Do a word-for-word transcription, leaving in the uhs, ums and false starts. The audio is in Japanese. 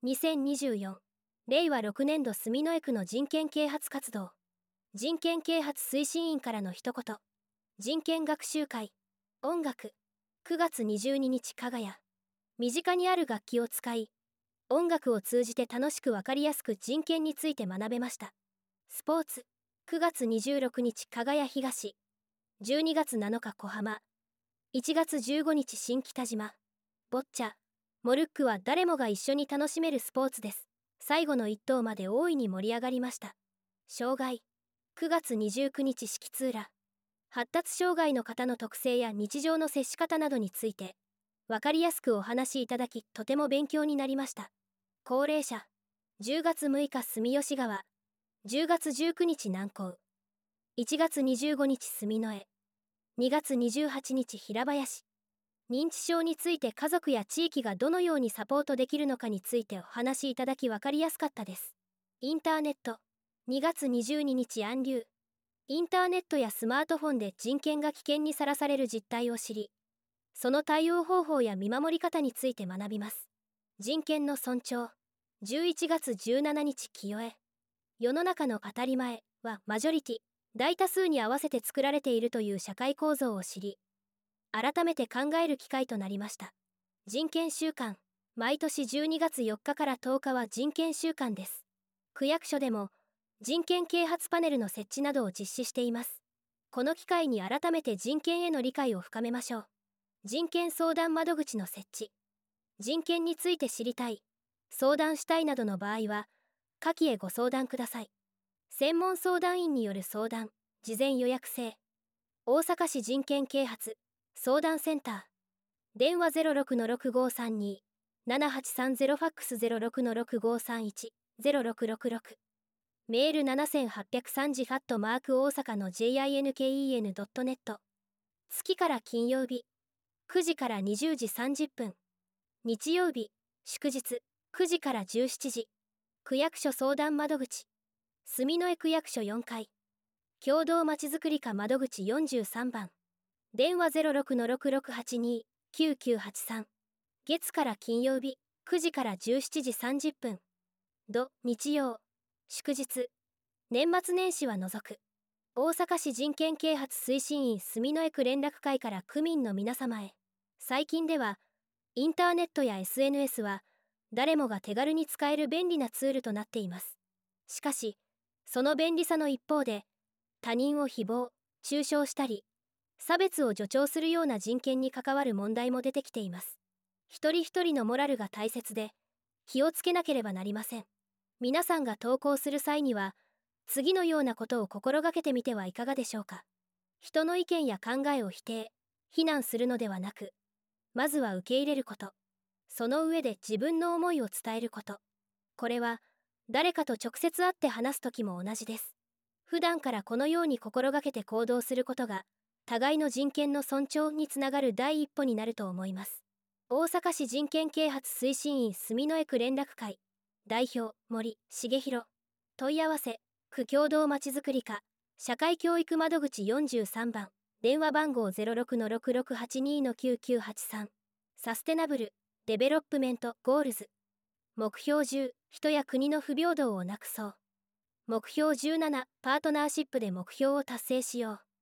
にせんにじゅうよんれいわろくねんど住之江区の人権啓発活動。人権啓発推進員からの一言。人権学習会。音楽。くがつにじゅうににち加賀谷。身近にある楽器を使い、音楽を通じて楽しくわかりやすく人権について学べました。スポーツ。くがつにじゅうろくにち加賀谷東。じゅうにがつなのか小浜。いちがつじゅうごにち新北島。ボッチャ、モルックは誰もが一緒に楽しめるスポーツです。最後の一投まで大いに盛り上がりました。障害。くがつにじゅうくにち敷津浦。発達障害の方の特性や日常の接し方などについて、わかりやすくお話しいただき、とても勉強になりました。高齢者。じゅうがつむいか住吉川。じゅうがつじゅうくにち南港。いちがつにじゅうごにち住之江。にがつにじゅうはちにち平林。認知症について家族や地域がどのようにサポートできるのかについてお話しいただき分かりやすかったです。インターネット。にがつにじゅうににち暗流。インターネットやスマートフォンで人権が危険にさらされる実態を知り、その対応方法や見守り方について学びます。人権の尊重。じゅういちがつじゅうしちにち清江。世の中の当たり前はマジョリティ、大多数に合わせて作られているという社会構造を知り、改めて考える機会となりました。人権週間。毎年じゅうにがつよっかからとおかは人権週間です。区役所でも人権啓発パネルの設置などを実施しています。この機会に改めて人権への理解を深めましょう。人権相談窓口の設置。人権について知りたい、相談したいなどの場合は、下記へご相談ください。専門相談員による相談、事前予約制。大阪市人権啓発相談センター。電話 ゼロろくのろくごさんに ななはちさんゼロ ファックス ゼロろくのろくごさんいち ゼロろくろくろく。メールななはっぴゃくさんじアットマーク大阪の ジェイアイエヌケーイーエヌドットネット。月から金曜日、くじからにじゅうじさんじゅっぷん。日曜日、祝日、くじからじゅうしちじ。区役所相談窓口。住之江区役所よんかい。共同まちづくり課窓口よんじゅうさんばん。電話 ゼロろくのろくろくはちに きゅうきゅうはちさん。月から金曜日、くじからじゅうしちじさんじゅっぷん。土、日曜、祝日、年末年始は除く。大阪市人権啓発推進員住之江区連絡会から区民の皆様へ。最近では、インターネットや エスエヌエス は、誰もが手軽に使える便利なツールとなっています。しかし、その便利さの一方で、他人を誹謗、中傷したり、差別を助長するような人権に関わる問題も出てきています。一人一人のモラルが大切で、気をつけなければなりません。皆さんが投稿する際には、次のようなことを心がけてみてはいかがでしょうか。人の意見や考えを否定、非難するのではなく、まずは受け入れること。その上で自分の思いを伝えること。これは、誰かと直接会って話すときも同じです。普段からこのように心がけて行動することが、互いの人権の尊重につながる第一歩になると思います。大阪市人権啓発推進員住之江区連絡会代表森重弘。問い合わせ区共同まちづくり課社会教育窓口よんじゅうさんばん。電話番号 ゼロろくのろくろくはちに きゅうきゅうはちさん。サステナブルデベロップメントゴールズ。目標じゅう人や国の不平等をなくそう。目標じゅうななパートナーシップで目標を達成しよう。